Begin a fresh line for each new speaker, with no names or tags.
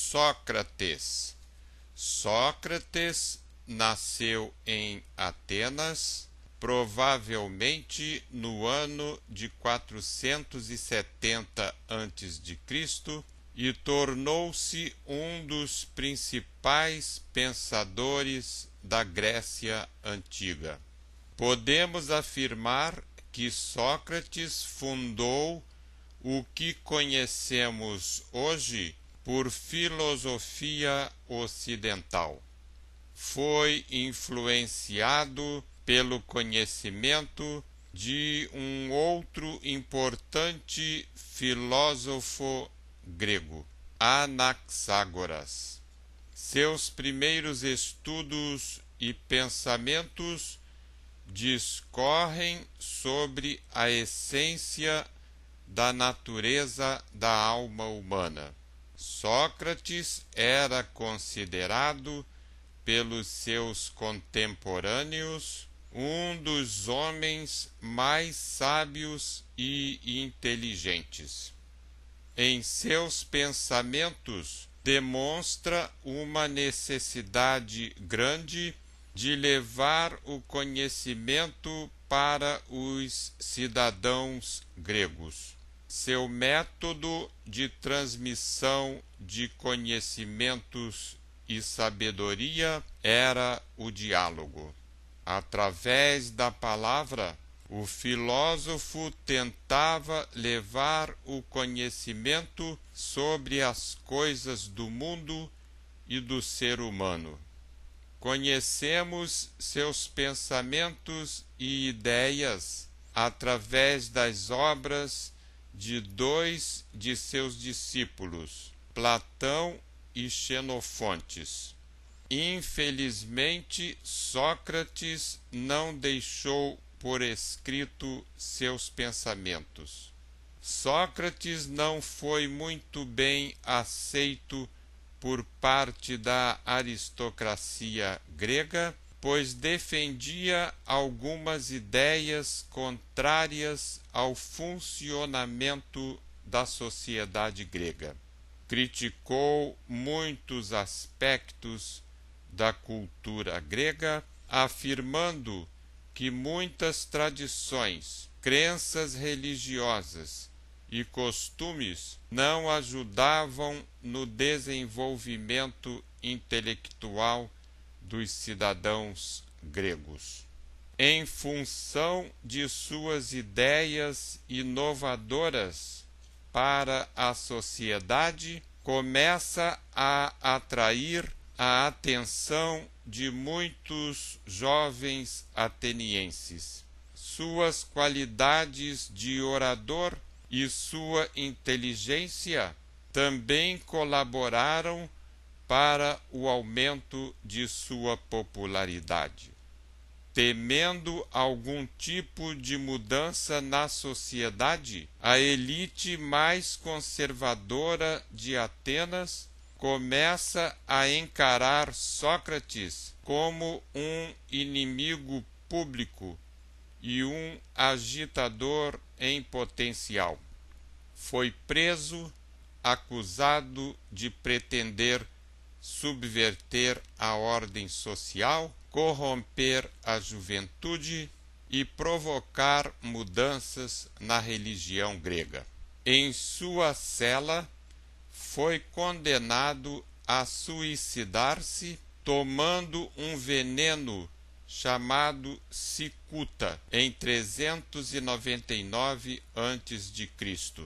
Sócrates. Sócrates nasceu em Atenas, provavelmente no ano de 470 a.C., e tornou-se um dos principais pensadores da Grécia Antiga. Podemos afirmar que Sócrates fundou o que conhecemos hoje por filosofia ocidental. Foi influenciado pelo conhecimento de um outro importante filósofo grego, Anaxágoras. Seus primeiros estudos e pensamentos discorrem sobre a essência da natureza da alma humana. Sócrates era considerado pelos seus contemporâneos um dos homens mais sábios e inteligentes. Em seus pensamentos, demonstra uma necessidade grande de levar o conhecimento para os cidadãos gregos. Seu método de transmissão de conhecimentos e sabedoria era o diálogo. Através da palavra, o filósofo tentava levar o conhecimento sobre as coisas do mundo e do ser humano. Conhecemos seus pensamentos e ideias através das obras de dois de seus discípulos, Platão e Xenofonte. Infelizmente, Sócrates não deixou por escrito seus pensamentos. Sócrates não foi muito bem aceito por parte da aristocracia grega, pois defendia algumas ideias contrárias ao funcionamento da sociedade grega. Criticou muitos aspectos da cultura grega, afirmando que muitas tradições, crenças religiosas e costumes não ajudavam no desenvolvimento intelectual dos cidadãos gregos. Em função de suas ideias inovadoras para a sociedade, começa a atrair a atenção de muitos jovens atenienses. Suas qualidades de orador e sua inteligência também colaboraram para o aumento de sua popularidade. Temendo algum tipo de mudança na sociedade, a elite mais conservadora de Atenas começa a encarar Sócrates como um inimigo público e um agitador em potencial. Foi preso, acusado de pretender subverter a ordem social, corromper a juventude e provocar mudanças na religião grega. Em sua cela, foi condenado a suicidar-se tomando um veneno chamado cicuta em 399 a.C.